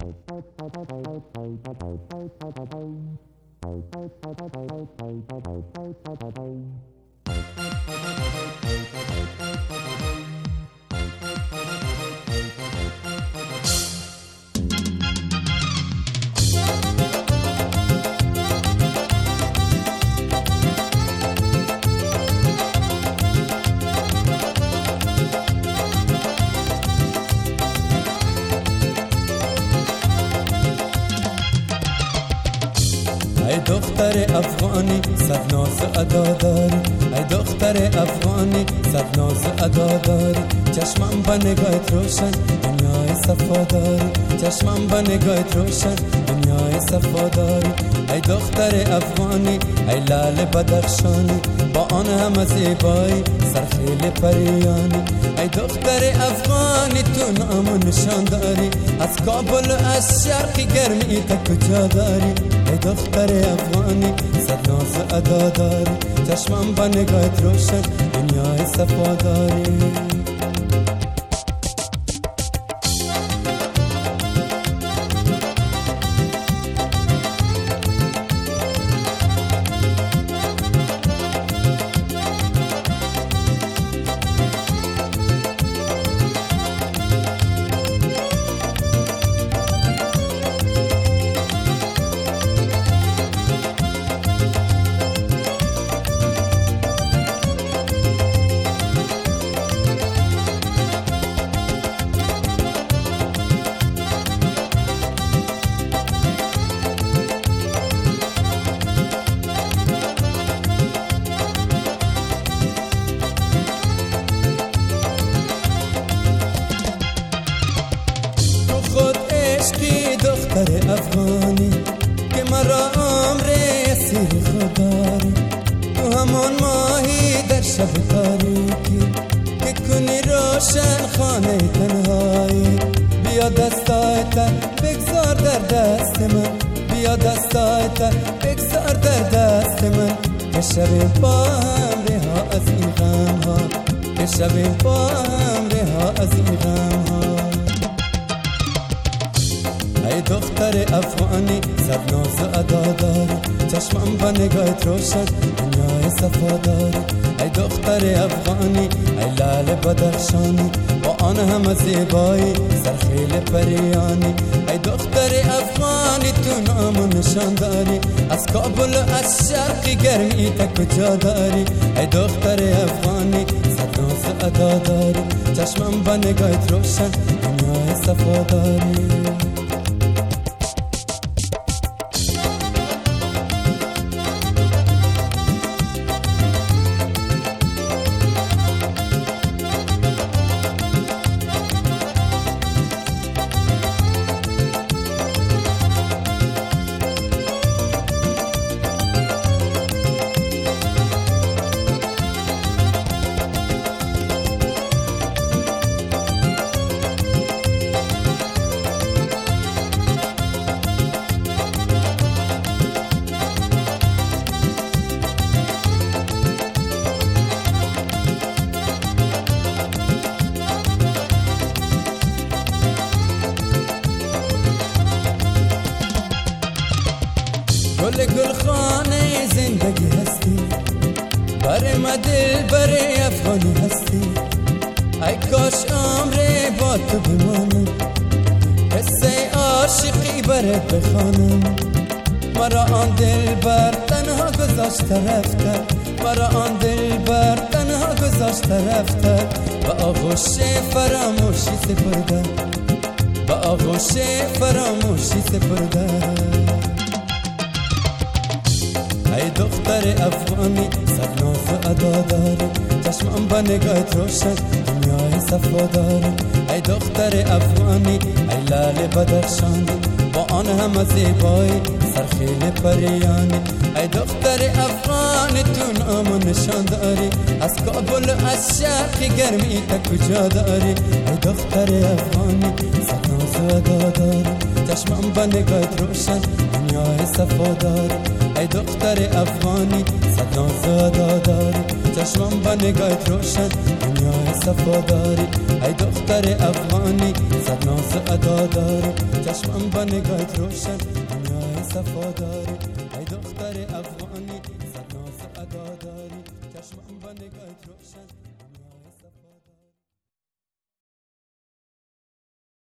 ای دختر افغانی صد ناز و ادا داری، ای دختر افغانی صد ناز و ادا داری. چشمم با نگاهت روشن دنیای صفا داری، چشمم با نگاهت روشن دنیای صفا داری. ای دختر افغانی ای لال بدخشانی، با آن همه زیبایی سرخیل پریانی. ای دختر افغانی تو نام و نشان داری، از کابل و از شرقی گرمی تا کجا داری. ای دختر افغانی صد ناز و ادا داری، چشمم با نگاهت روشن دنیای صفا داری. دختر افغانی که مرا عمر اسیر خودداری، تو همان ماهی در شب تاریکی که کنی روشن خانه تنهایی. بیا دستایت بگذار در دست من، بیا دستایت بگذار در دست من، که شبیم با هم رها از این غم ها، که شبیم با هم رها از این غم ها. ای دختر افغانی صد ناز و ادا داری، چشمم با نگاهت روشن دنیای صفا داری. ای دختر افغانی ای لال بدخشانی، با آن همه زیبایی سرخیل پریانی. ای دختر افغانی تو نام و نشان داری، از کابل و از شرقی گرمی تا کجا داری. ای دختر افغانی صد ناز و ادا داری، چشمم با نگاهت روشن دنیای صفا داری. گل گلخانه زندگی هستی، بر ما دل بر افغانی هستی. ای کاش عمر با تو بمانم، قصه عاشقی برات بخوانم. مرا آن دل بر تنها گذاشته رفته، مرا آن دل بر تنها گذاشته رفته. با آغوش فراموشی سپرده، با آغوش فراموشی سپرده. ای دختر افغانی صد ناز و ادا داری، چشمم با نگاهت روشن دنیای صفا داری. ای دختر افغانی ای لال بدخشانی، با آن همه زیبایی سرخیل پریانی. ای دختر افغانی تو نام و نشان داری، از کابل و از شرقی گرمی تا کجا داری. ای دختر افغانی صد ناز و ادا داری، چشمم با نگاهت روشن دنیای صفا داره. ای دختر افغانی صد ناز و ادا داری، چشمم با نگاهت روشن دنیای صفا داری. ای دختر افغانی صد ناز و ادا داری، چشمم با نگاهت روشن دنیای صفا داری. ای دختر افغانی صد ناز و ادا داری، چشمم با نگاهت روشن